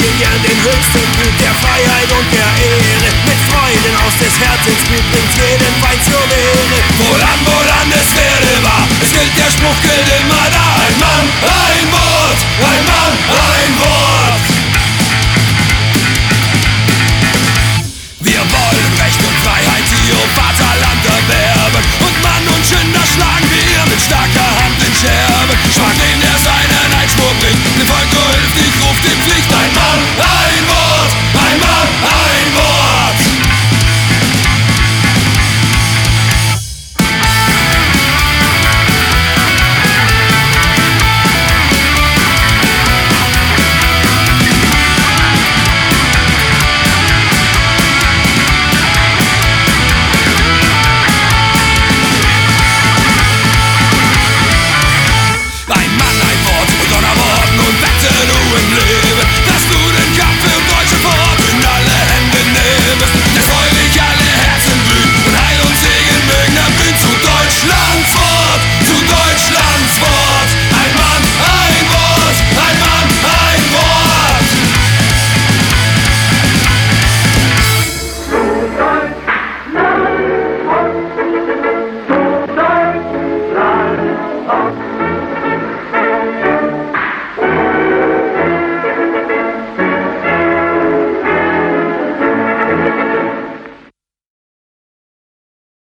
ihm gern den höchsten Gut der Freiheit und der Ehre. Mit Freuden aus des Herzens Blut bringt jeden Feind zur Wehre. Wohlan, es werde wahr, es gilt, der Spruch gilt immer da. Ein Mann, ein Wort, ein Mann, ein Wort.